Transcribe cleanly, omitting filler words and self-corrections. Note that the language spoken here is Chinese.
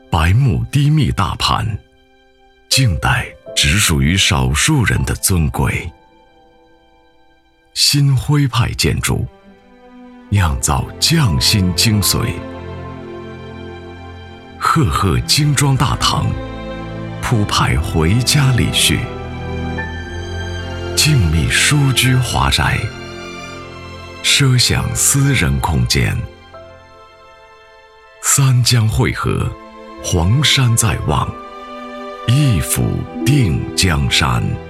百亩低密大盘，静待只属于少数人的尊贵。新徽派建筑，酿造匠心精髓。赫赫精装大堂，铺排回家礼序。静谧疏居华宅，奢享私人空间。三江汇合，黄山在望，一府定江山。